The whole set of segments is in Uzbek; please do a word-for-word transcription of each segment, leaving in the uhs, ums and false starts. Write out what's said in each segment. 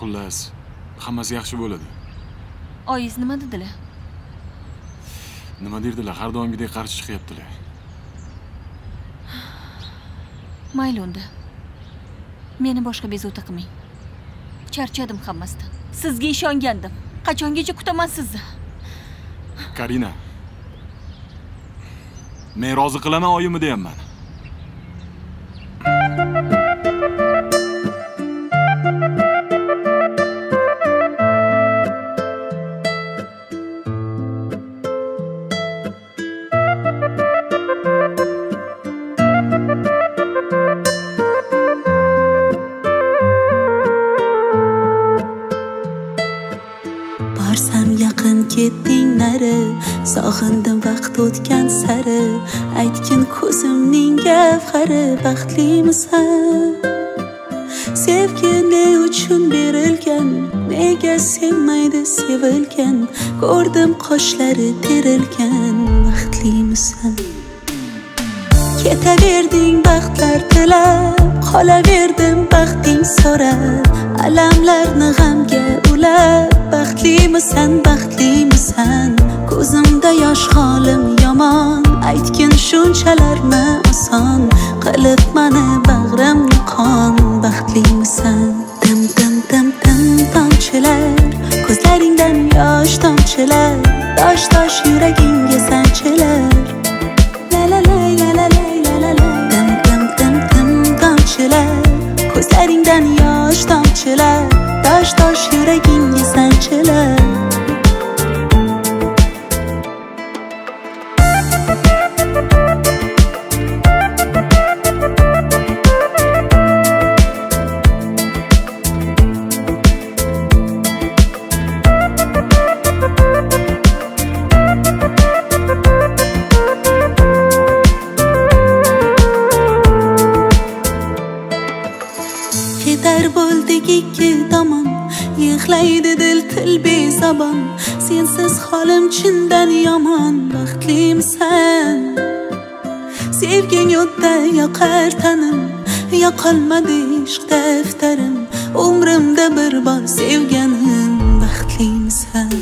Xullas, hammasi yaxshi bo'ladi. Oyiz nima dedilar? Nima derdilar? Har doimgidek qarshi chiqyaptilar. Mayli unda. Meni boshqa bezovta qilmang. Charchadim hammasidan. Sizga ishongandim. Qachongacha kutaman sizni? Karina. Men rozi qilaman oyimni deyapman. Sog'indim vaqt o'tgan sari, aytgin ko'zimning gavhari, baxtlimisan? Sevgi ne uchun berilgan, nega sevmaydi sevilgan, ko'rdim qoshlari terilgan, baxtlimisan? Ketaverding baxtlar tilab, qolaverdim baxting so'rab, alamlarni g'amga ulab, baxtlimisan, baxtlimisan? Ko'zimda yosh holim yomon, aytgin shunchalarmi oson, qilib mani bag'rimni qon, baxtlimisan? Dim dim dim dim tomchilar, ko'zlaringdan yosh tomchilar, tosh tosh yuragingga sanchilar, la la la la la la la la. Dim dim dim dim tomchilar, ko'zlaringdan yosh tomchilar, tosh tosh yuragingga sanchilar. Yig'laydi dil til bezabon, sensiz holim chindan yomon, baxtlimisan? Sevging o'tda yoqar tanim, yoqolmadi ishq daftarim, umrimda bir bor sevganim, baxtlimisan?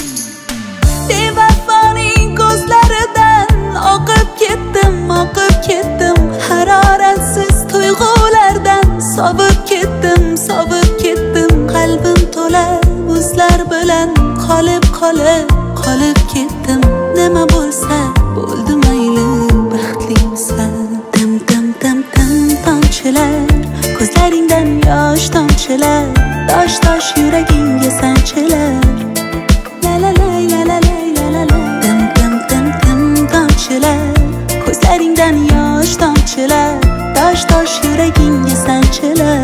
Bevafoning ko'zlaridan oqib ketdim, oqib ketdim, haroratsiz tuyg'ulardan sovib ketdim, sovib ketdim, qalbim to'la buzlar bilan qolib qolib qolib ketdim, nima bo'lsa bo'ldi mayli, baxtlimisan? Dim dim dim dim tomchilar, ko'zlaringdan yosh tomchilar, tosh tosh yuragingga sanchilar, la la la la la la la la. Dim dim dim dim tomchilar, ko'zlaringdan yosh tomchilar, tosh tosh yuragingga sanchilar.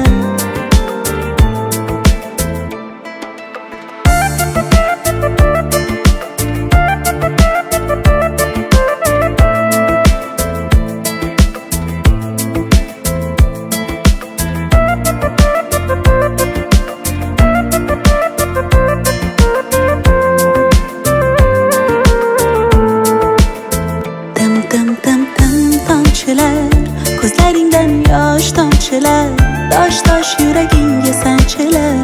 Ko'zlaringdan yosh tomchilar, tosh tosh yuragingga sanchilar,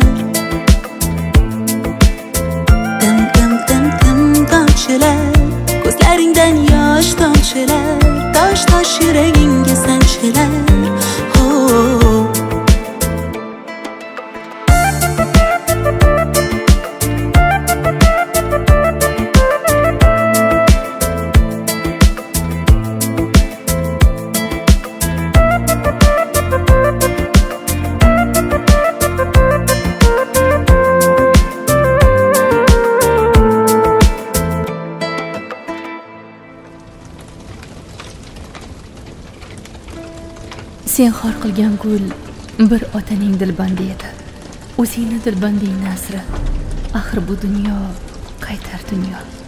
dim dim dim dim tomchilar, ko'zlaringdan yosh tomchilar, tosh tosh yuragingga sanchilar. Oh sen xor qilgan gul bir otaning dilbandi edi. O'zingni dilbandingni asra. Axir bu dunyo qaytar dunyo.